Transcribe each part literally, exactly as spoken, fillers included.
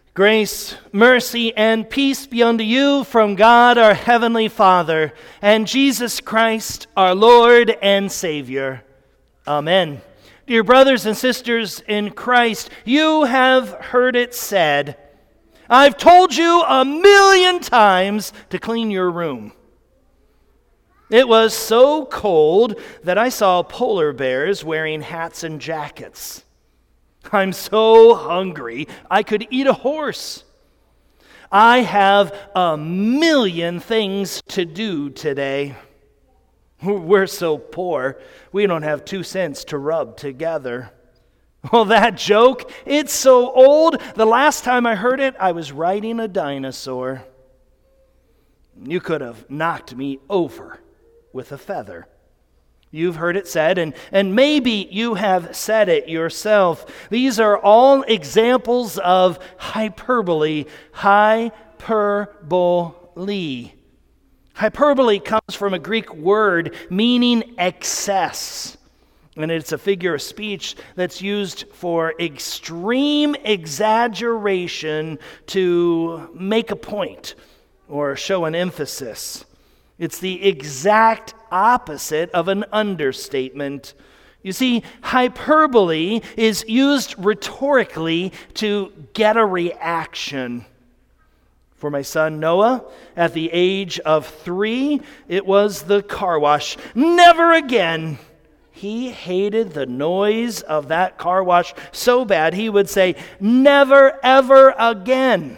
Grace, mercy, and peace be unto you from God our Heavenly Father and Jesus Christ our Lord and Savior. Amen. Dear brothers and sisters in Christ, you have heard it said, I've told you a million times to clean your room. It was so cold that I saw polar bears wearing hats and jackets. I'm so hungry, I could eat a horse. I have a million things to do today. We're so poor, we don't have two cents to rub together. Well, that joke, it's so old. The last time I heard it, I was riding a dinosaur. You could have knocked me over with a feather. You've heard it said, and, and maybe you have said it yourself. These are all examples of hyperbole. Hyperbole. Hyperbole comes from a Greek word meaning excess. And it's a figure of speech that's used for extreme exaggeration to make a point or show an emphasis. It's the exact opposite of an understatement. You see, hyperbole is used rhetorically to get a reaction. For my son Noah, at the age of three, it was the car wash. Never again. He hated the noise of that car wash so bad, he would say, never, ever again.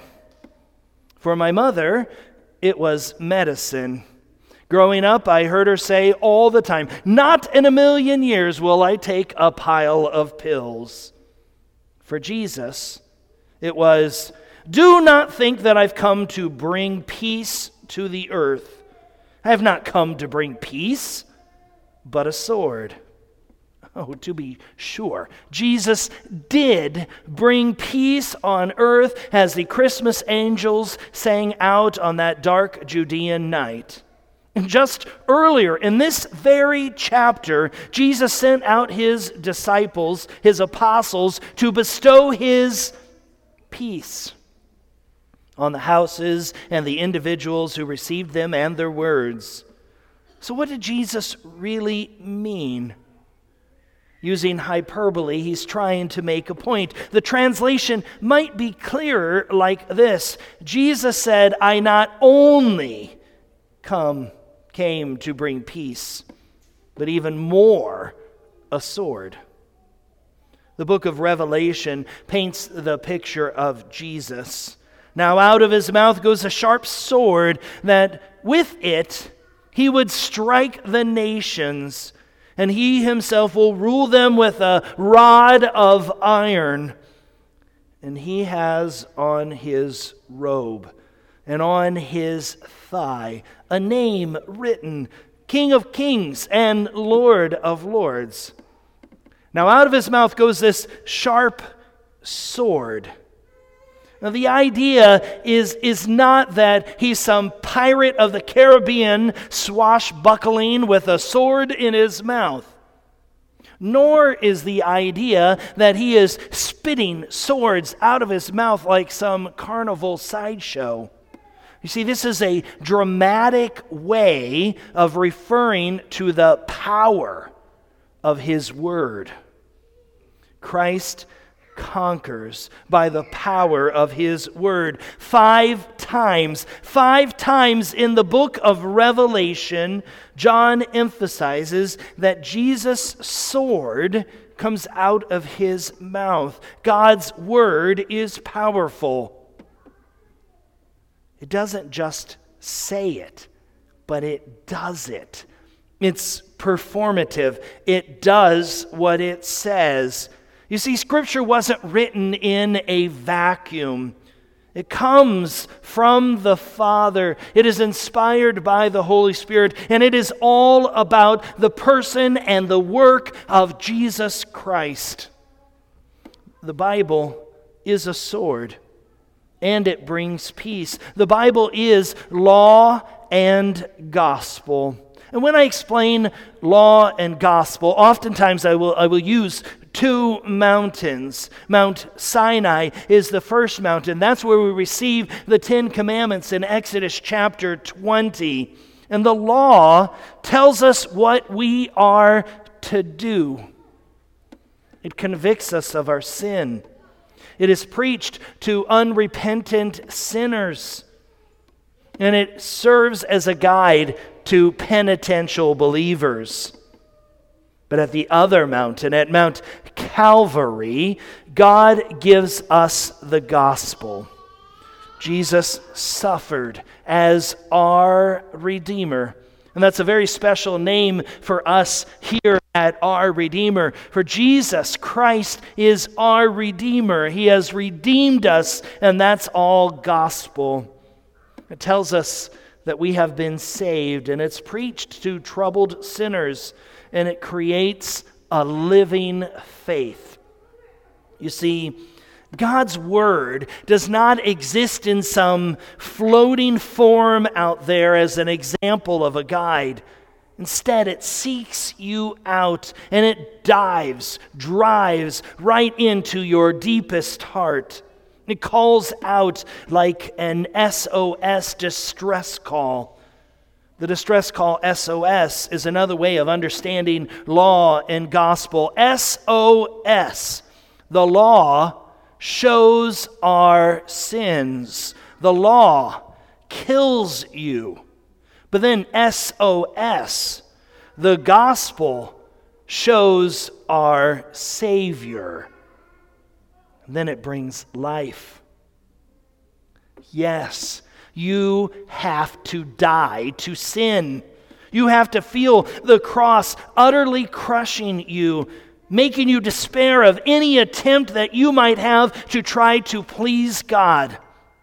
For my mother, it was medicine. Growing up, I heard her say all the time, not in a million years will I take a pile of pills. For Jesus, it was, do not think that I've come to bring peace to the earth. I have not come to bring peace, but a sword. Oh, to be sure, Jesus did bring peace on earth as the Christmas angels sang out on that dark Judean night. And just earlier in this very chapter, Jesus sent out his disciples, his apostles, to bestow his peace on the houses and the individuals who received them and their words. So what did Jesus really mean? Using hyperbole, he's trying to make a point. The translation might be clearer like this. Jesus said, I not only come came to bring peace, but even more, a sword. The book of Revelation paints the picture of Jesus. Now out of his mouth goes a sharp sword that with it he would strike the nations, and he himself will rule them with a rod of iron. And he has on his robe and on his thigh a name written, King of Kings and Lord of Lords. Now out of his mouth goes this sharp sword. Now the idea is, is not that he's some pirate of the Caribbean swashbuckling with a sword in his mouth. Nor is the idea that he is spitting swords out of his mouth like some carnival sideshow. You see, this is a dramatic way of referring to the power of his word. Christ conquers by the power of his word. Five times, five times in the book of Revelation, John emphasizes that Jesus' sword comes out of his mouth. God's word is powerful. It doesn't just say it, but it does it. It's performative. It does what it says. You see, Scripture wasn't written in a vacuum. It comes from the Father. It is inspired by the Holy Spirit, and it is all about the person and the work of Jesus Christ. The Bible is a sword, and it brings peace. The Bible is law and gospel. And when I explain law and gospel, oftentimes I will I will use two mountains. Mount Sinai is the first mountain. That's where we receive the Ten Commandments in Exodus chapter twenty. And the law tells us what we are to do. It convicts us of our sin. It is preached to unrepentant sinners. And it serves as a guide to penitential believers. But at the other mountain, at Mount Calvary, God gives us the gospel. Jesus suffered as our Redeemer. And that's a very special name for us here at Our Redeemer. For Jesus Christ is our Redeemer. He has redeemed us, and that's all gospel. It tells us that we have been saved, and it's preached to troubled sinners, and it creates a living faith. You see, God's Word does not exist in some floating form out there as an example of a guide. Instead, it seeks you out and it dives, drives right into your deepest heart. It calls out like an S O S distress call. The distress call S O S is another way of understanding law and gospel. S O S, the law shows our sins. The law kills you. But then S O S, the gospel, shows our Savior. And then it brings life. Yes, you have to die to sin. You have to feel the cross utterly crushing you, making you despair of any attempt that you might have to try to please God.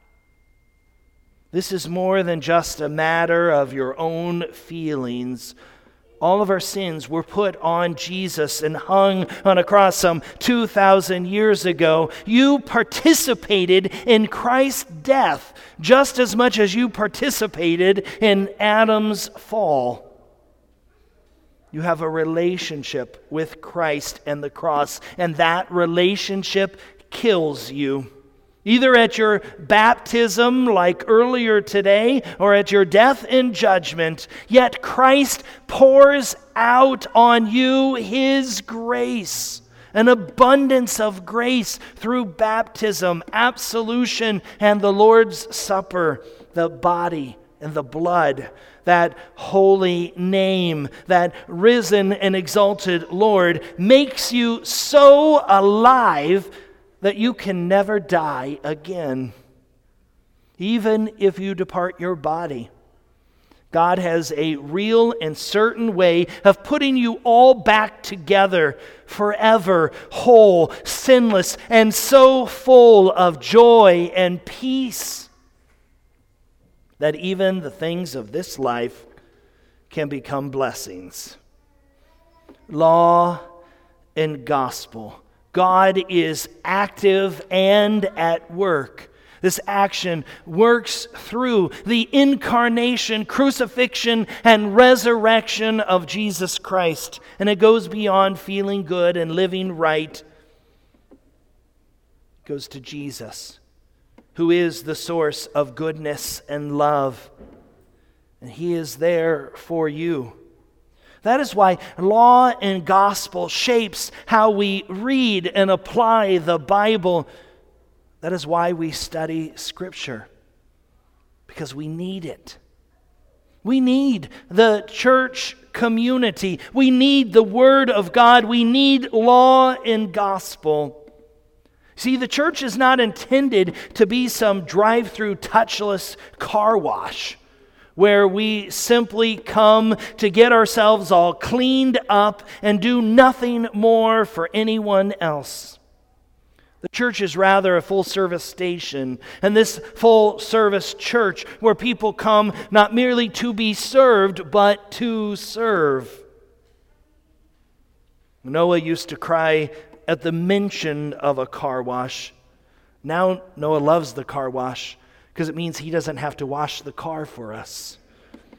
This is more than just a matter of your own feelings. All of our sins were put on Jesus and hung on a cross some two thousand years ago. You participated in Christ's death just as much as you participated in Adam's fall. You have a relationship with Christ and the cross, and that relationship kills you. Either at your baptism, like earlier today, or at your death and judgment. Yet Christ pours out on you His grace, an abundance of grace through baptism, absolution, and the Lord's Supper, the body and the blood, that holy name, that risen and exalted Lord, makes you so alive that you can never die again, even if you depart your body. God has a real and certain way of putting you all back together forever, whole, sinless, and so full of joy and peace that even the things of this life can become blessings. Law and gospel. God is active and at work. This action works through the incarnation, crucifixion, and resurrection of Jesus Christ. And it goes beyond feeling good and living right. It goes to Jesus, who is the source of goodness and love. And He is there for you. That is why law and gospel shapes how we read and apply the Bible. That is why we study Scripture, because we need it. We need the church community. We need the Word of God. We need law and gospel. See, the church is not intended to be some drive-through touchless car wash, where we simply come to get ourselves all cleaned up and do nothing more for anyone else. The church is rather a full-service station, and this full-service church where people come not merely to be served, but to serve. Noah used to cry at the mention of a car wash. Now Noah loves the car wash, because it means he doesn't have to wash the car for us.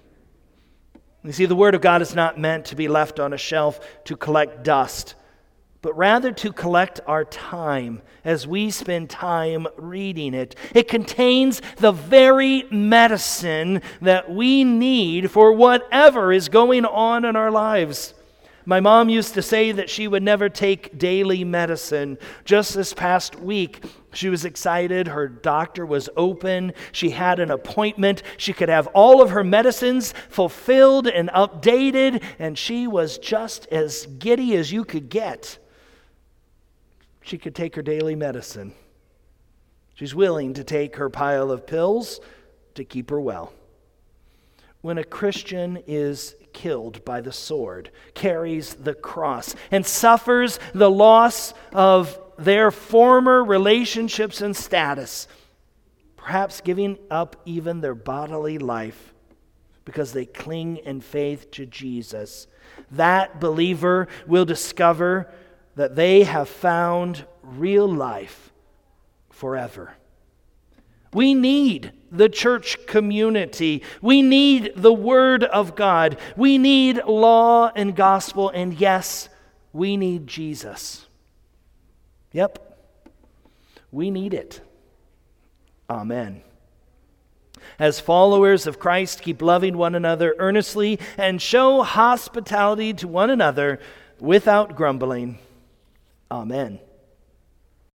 You see, the Word of God is not meant to be left on a shelf to collect dust, but rather to collect our time as we spend time reading it. It contains the very medicine that we need for whatever is going on in our lives. My mom used to say that she would never take daily medicine. Just this past week, she was excited. Her doctor was open. She had an appointment. She could have all of her medicines fulfilled and updated, and she was just as giddy as you could get. She could take her daily medicine. She's willing to take her pile of pills to keep her well. When a Christian is killed by the sword, carries the cross, and suffers the loss of their former relationships and status, perhaps giving up even their bodily life because they cling in faith to Jesus, that believer will discover that they have found real life forever. We need the church community. We need the Word of God. We need law and gospel. And yes, we need Jesus. Yep, we need it. Amen. As followers of Christ, keep loving one another earnestly and show hospitality to one another without grumbling. Amen.